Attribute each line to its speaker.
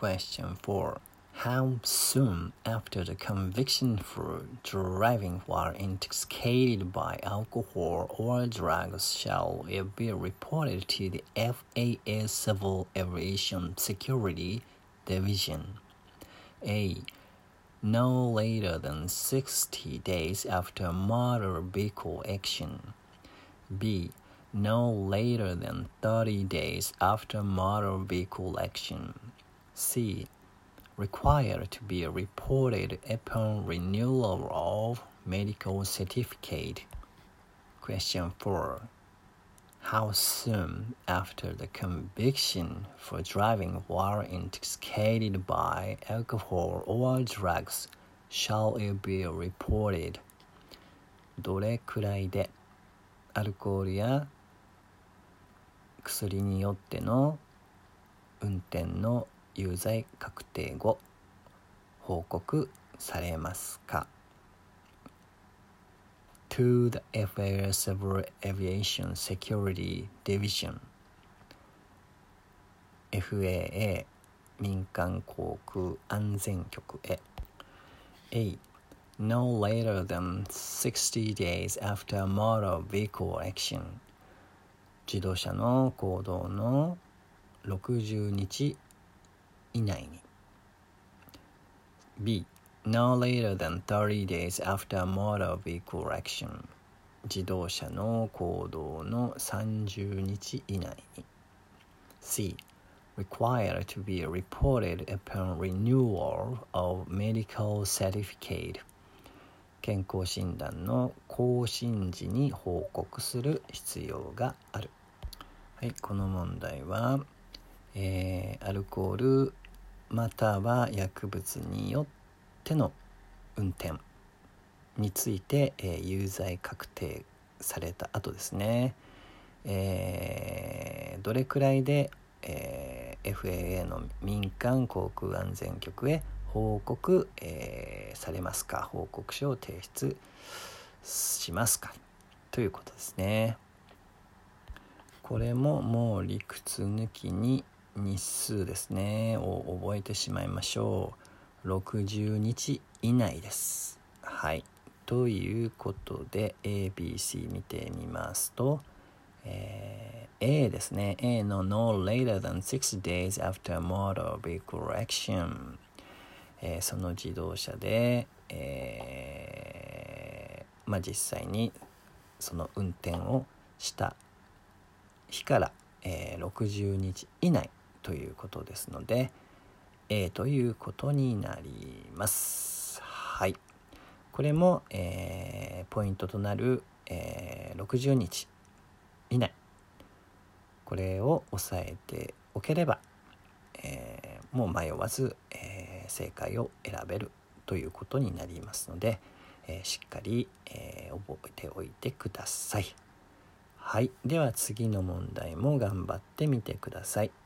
Speaker 1: Question 4. How soon after the conviction for driving while intoxicated by alcohol or drugs shall it be reported to the FAA Civil Aviation Security Division? A. No later than 60 days after motor vehicle action. B. No later than 30 days after motor vehicle action. C. Required to be reported upon renewal of medical certificate. Question 4. How soon after the conviction for driving while intoxicated by alcohol or drugs shall it be reported? どれくらいでアルコールや薬によっての運転の有罪確定後報告されますか？ To the FAA Civil Aviation Security Division FAA 民間航空安全局へ A. No later than 60 days after motor vehicle action 自動車の行動の60日以内に B. No later than 30 days after motor vehicle action 自動車の行動の30日以内に C. Required to be reported upon renewal of medical certificate 健康診断の更新時に報告する必要がある。はい、この問題は、アルコールまたは薬物によっての運転について、有罪確定された後ですね、どれくらいで、FAA の民間航空安全局へ報告、されますか、報告書を提出しますかということですね。これももう理屈抜きに日数ですねを覚えてしまいましょう。60日以内です。はい、ということで ABC 見てみますと、A ですね。 A の No later than 6 days after motor vehicle action、その自動車で、実際にその運転をした日から、60日以内ということですので A ということになります。はい、これも、ポイントとなる、60日以内これを押さえておければ、もう迷わず、正解を選べるということになりますので、しっかり、覚えておいてください。はい、では次の問題も頑張ってみてください。